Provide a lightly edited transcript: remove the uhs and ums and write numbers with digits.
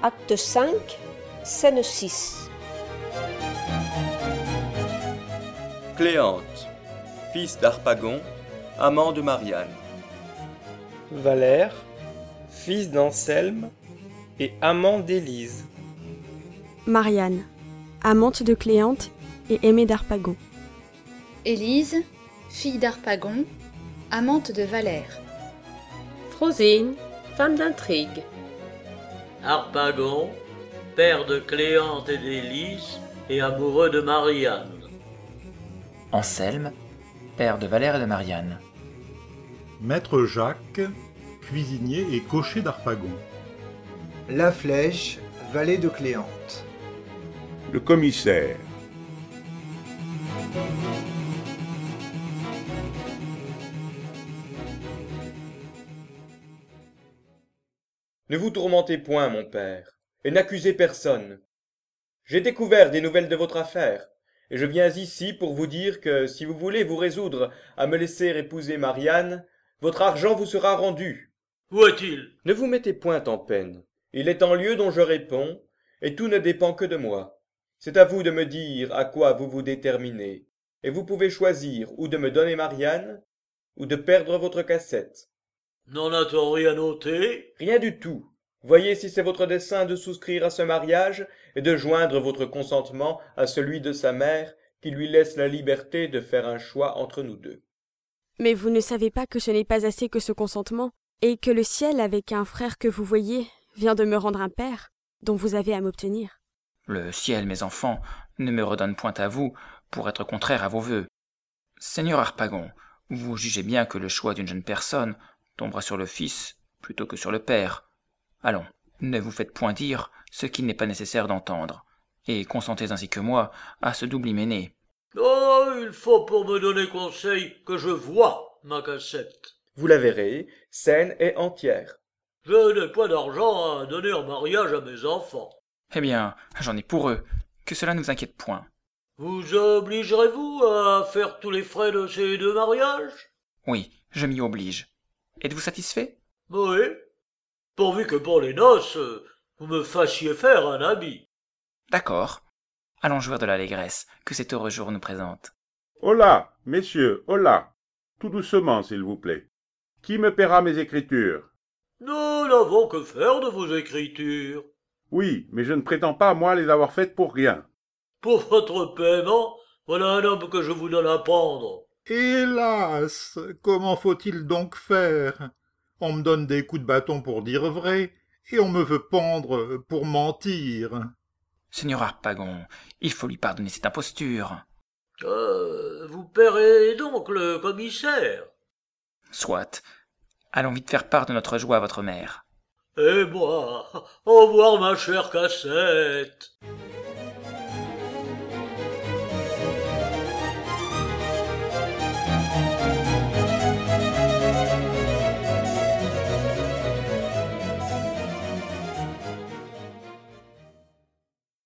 Acte 5, scène 6. Cléante, fils d'Harpagon, amant de Marianne. Valère, fils d'Anselme et amant d'Élise. Marianne, amante de Cléante et aimée d'Harpagon. Élise, fille d'Harpagon, amante de Valère. Frosine, femme d'intrigue. Harpagon, père de Cléante et d'Élise et amoureux de Marianne. Anselme, père de Valère et de Marianne. Maître Jacques, cuisinier et cocher d'Harpagon. La Flèche, valet de Cléante. Le commissaire. Ne vous tourmentez point, mon père, et n'accusez personne. J'ai découvert des nouvelles de votre affaire, et je viens ici pour vous dire que si vous voulez vous résoudre à me laisser épouser Marianne, votre argent vous sera rendu. Où est-il? Ne vous mettez point en peine. Il est en lieu dont je réponds, et tout ne dépend que de moi. C'est à vous de me dire à quoi vous vous déterminez, et vous pouvez choisir ou de me donner Marianne, ou de perdre votre cassette. N'en a-t-on rien noté? Rien du tout. Voyez si c'est votre dessein de souscrire à ce mariage et de joindre votre consentement à celui de sa mère, qui lui laisse la liberté de faire un choix entre nous deux. Mais vous ne savez pas que ce n'est pas assez que ce consentement, et que le ciel, avec un frère que vous voyez, vient de me rendre un père, dont vous avez à m'obtenir. Le ciel, mes enfants, ne me redonne point à vous pour être contraire à vos vœux. Seigneur Harpagon, vous jugez bien que le choix d'une jeune personne tombera sur le fils plutôt que sur le père. Allons, ne vous faites point dire ce qu'il n'est pas nécessaire d'entendre, et consentez ainsi que moi à ce double hyménée. Oh, il faut pour me donner conseil que je voie ma cassette. Vous la verrez, saine et entière. Je n'ai pas d'argent à donner en mariage à mes enfants. Eh bien, j'en ai pour eux, que cela ne vous inquiète point. Vous obligerez-vous à faire tous les frais de ces deux mariages? Oui, je m'y oblige. Êtes-vous satisfait? Oui, pourvu que pour les noces, vous me fassiez faire un habit. D'accord. Allons jouir de l'allégresse que cet heureux jour nous présente. Hola, messieurs, hola. Tout doucement, s'il vous plaît. Qui me paiera mes écritures? Nous n'avons que faire de vos écritures. Oui, mais je ne prétends pas, moi, les avoir faites pour rien. Pour votre paiement, voilà un homme que je vous donne à pendre. Hélas, comment faut-il donc faire? On me donne des coups de bâton pour dire vrai, et on me veut pendre pour mentir. Seigneur Harpagon, il faut lui pardonner cette imposture. Vous paierez donc le commissaire. Soit. Allons vite faire part de notre joie à votre mère. Et moi, au revoir ma chère cassette.